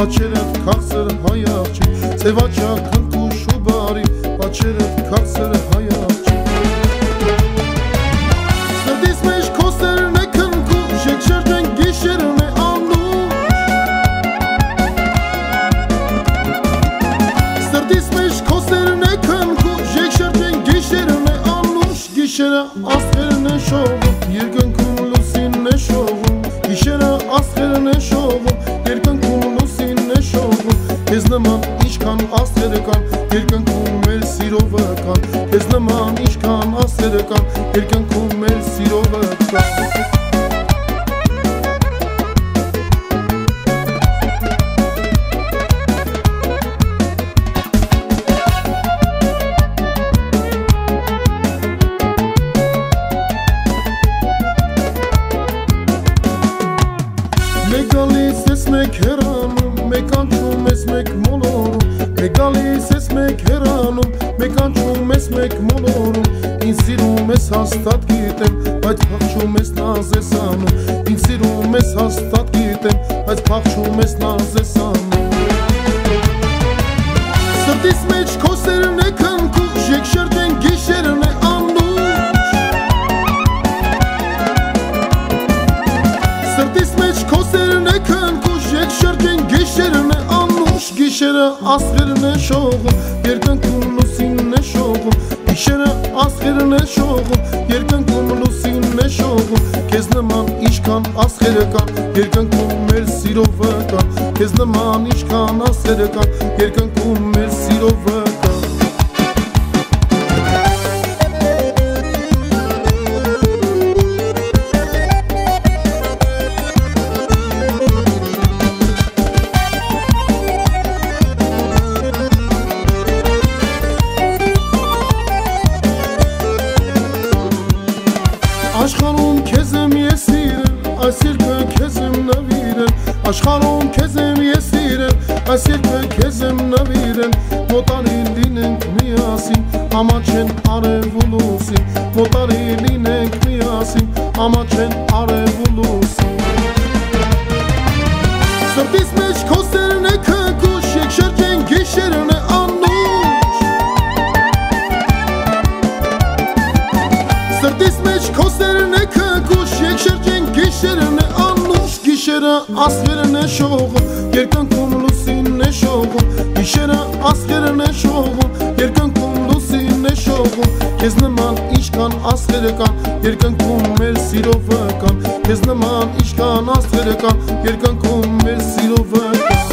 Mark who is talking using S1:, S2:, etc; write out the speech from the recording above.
S1: Աչերդ քաղցր հայաղջի, ծևաճակն կուշ ու բարի, աչերդ քաղցր հայաղջի։ Սրտիս մեջ քո սերն է քնքում, շեքշրջեն գիշերն է անուշ։ Սրտիս մեջ քո սերն է քնքում, շեքշրջեն գիշերն է անուշ։ Գիշերը աստղերն է շողում, երկնքում լուսինն է շողում, գիշերը աստղերն է շողում, երկնքում լուսինն է շողում։ Քեզ նման ինչքան աստղեր կան, երկնքում մեր սիրովը կան, քեզ նման ինչքան աստղեր կան, երկնքում մեր սիրովը կան։ Մեկ գալիս ես մեկ հեռանում, մեկ անցում ես մեկ մոլորում, մեկ գալիս ես մեկ հեռանում, մեկ անցում ես մեկ մոլորում։ Ինձ սիրում ես հաստատ գիտեմ, բայց փախչում ես նազ ես անում, ինձ սիրում ես հաստատ գիտեմ, բայց փախչում ես նազ ես անում։ Սրտիս մեջ քո սերն է քնքում, շեքշրջեն գիշերն է անուշ։ Սրտիս մեջ քո սերն է քնքում, շեքշրջեն գիշերն է անուշ։ Գիշերը աստղերն է շողում, երկնքում լուսինն է շողում, գիշերը աստղերն է շողում, երկնքում լուսինն է շողում։ Քեզ նման ինչքան աստղեր կան, երկնքում մեր սիրովը կան, քեզ նման ինչքան աստղեր կան, երկնքում մեր սիրովը կան։ Աշխարհում քեզ եմ ես սիրել, այս երկը քեզ եմ նվիրել, աշխարհում քեզ եմ ես սիրել, այս երկը քեզ եմ նվիրել։ Մոտարի լինենք միասին, ամաչեն արև ու լուսին, մոտարի լինենք միասին, ամաչեն արև ու լուսին։ Սրտիս մեջ քո սերն է քնքում, շեքշրջեն գիշերն է անուշ։ Սրտիս մեջ քո սերն է քնքում, շեքշրջեն գիշերն է անուշ։ Գիշերը աստղերն է շողում, երկնքում լուսինն է շողում, գիշերը աստղերն է շողում, երկնքում լուսինն է շողում։ Քեզ նման ինչքան աստղեր կան, երկնքում մեր սիրովը կան, քեզ նման ինչքան աստղեր կան, երկնքում մեր սիրովը կան։